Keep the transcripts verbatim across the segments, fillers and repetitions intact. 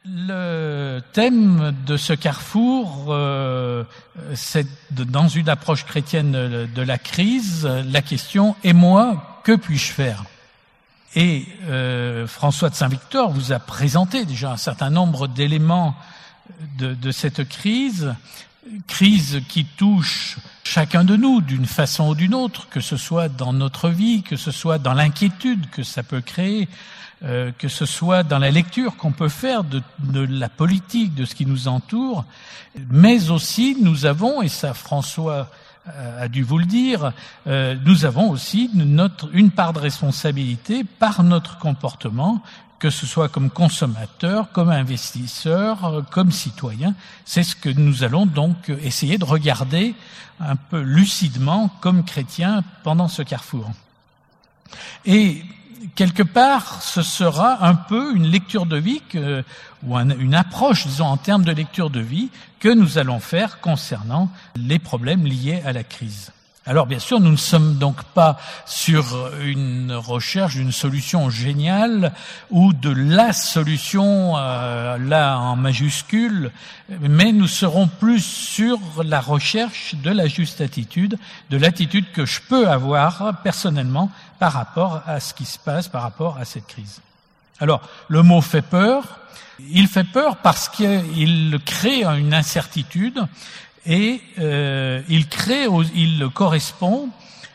Le thème de ce carrefour, euh, c'est de, dans une approche chrétienne de, de la crise, la question « Et moi, que puis-je faire ?» Et euh, François de Saint-Victor vous a présenté déjà un certain nombre d'éléments de, de cette crise, crise qui touche chacun de nous d'une façon ou d'une autre, que ce soit dans notre vie, que ce soit dans l'inquiétude que ça peut créer, euh, que ce soit dans la lecture qu'on peut faire de, de la politique, de ce qui nous entoure, mais aussi nous avons, et ça François a dû vous le dire, euh, nous avons aussi notre, une part de responsabilité par notre comportement, que ce soit comme consommateur, comme investisseur, comme citoyen. C'est ce que nous allons donc essayer de regarder un peu lucidement comme chrétiens pendant ce carrefour. Et quelque part, ce sera un peu une lecture de vie que, ou un, une approche, disons, en termes de lecture de vie que nous allons faire concernant les problèmes liés à la crise. Alors bien sûr, nous ne sommes donc pas sur une recherche d'une solution géniale ou de la solution, euh, là en majuscule, mais nous serons plus sur la recherche de la juste attitude, de l'attitude que je peux avoir personnellement par rapport à ce qui se passe, par rapport à cette crise. Alors, le mot fait peur. Il fait peur parce qu'il crée une incertitude. Et euh, il crée, il correspond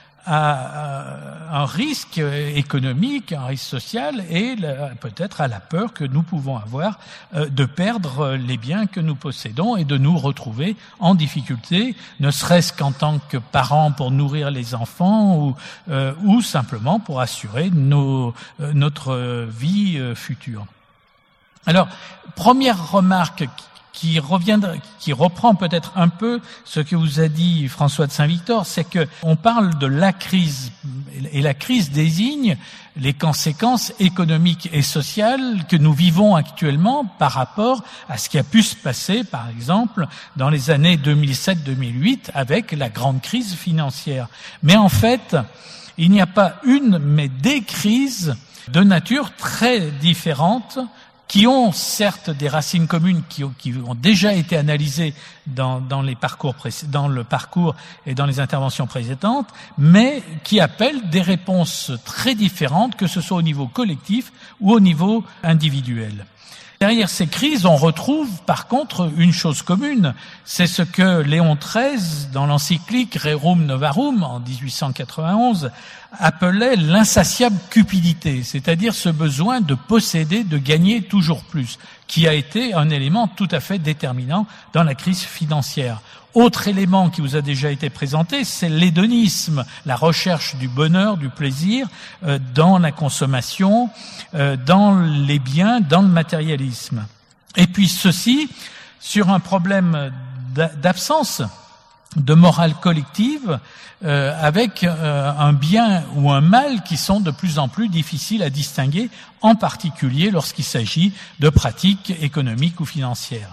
à, à un risque économique, un risque social et peut-être à la peur que nous pouvons avoir euh, de perdre les biens que nous possédons et de nous retrouver en difficulté, ne serait-ce qu'en tant que parents pour nourrir les enfants ou, euh, ou simplement pour assurer nos, euh, notre vie euh, future. Alors, première remarque qui reviendra, qui reprend peut-être un peu ce que vous a dit François de Saint-Victor, c'est que on parle de la crise, et la crise désigne les conséquences économiques et sociales que nous vivons actuellement par rapport à ce qui a pu se passer, par exemple, dans les années deux mille sept deux mille huit avec la grande crise financière. Mais en fait, il n'y a pas une, mais des crises de nature très différentes qui ont certes des racines communes qui ont, qui ont déjà été analysées dans, dans, les parcours dans le parcours et dans les interventions précédentes, mais qui appellent des réponses très différentes, que ce soit au niveau collectif ou au niveau individuel. Derrière ces crises, on retrouve par contre une chose commune, c'est ce que Léon treize, dans l'encyclique Rerum Novarum, en dix-huit cent quatre-vingt-onze, appelait l'insatiable cupidité, c'est-à-dire ce besoin de posséder, de gagner toujours plus, qui a été un élément tout à fait déterminant dans la crise financière. Autre élément qui vous a déjà été présenté, c'est l'hédonisme, la recherche du bonheur, du plaisir euh, dans la consommation, euh, dans les biens, dans le matérialisme. Et puis ceci sur un problème d'absence de morale collective, euh, avec euh, un bien ou un mal qui sont de plus en plus difficiles à distinguer, en particulier lorsqu'il s'agit de pratiques économiques ou financières.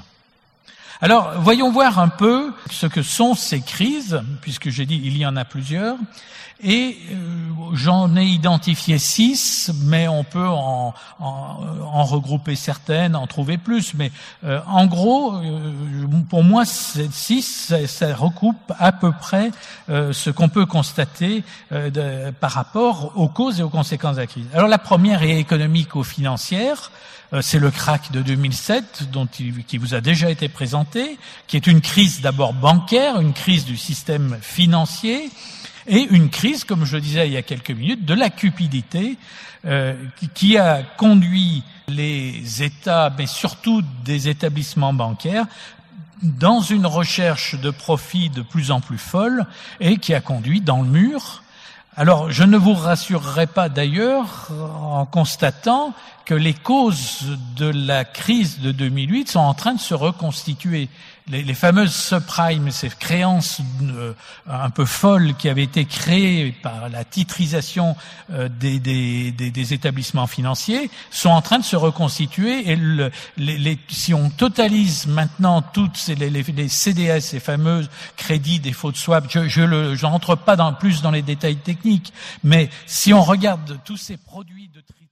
Alors, voyons voir un peu ce que sont ces crises, puisque j'ai dit il y en a plusieurs, et euh, j'en ai identifié six, mais on peut en, en, en regrouper certaines, en trouver plus, mais euh, en gros, euh, pour moi, ces six, ça, ça recoupe à peu près euh, ce qu'on peut constater euh, de, par rapport aux causes et aux conséquences de la crise. Alors, la première est économique ou financière. C'est le krach de deux mille sept, dont il, qui vous a déjà été présenté, qui est une crise d'abord bancaire, une crise du système financier, et une crise, comme je le disais il y a quelques minutes, de la cupidité, euh, qui a conduit les États, mais surtout des établissements bancaires, dans une recherche de profit de plus en plus folle, et qui a conduit dans le mur. Alors, je ne vous rassurerai pas d'ailleurs en constatant que les causes de la crise de deux mille huit sont en train de se reconstituer. Les, les fameuses subprimes, ces créances euh, un peu folles qui avaient été créées par la titrisation euh, des, des, des, des établissements financiers, sont en train de se reconstituer. Et le, les, les, si on totalise maintenant toutes ces, les, les, les C D S, ces fameux crédits défaut de swap, je je le, je n'entre pas dans, plus dans les détails techniques, mais si on regarde tous ces produits de tri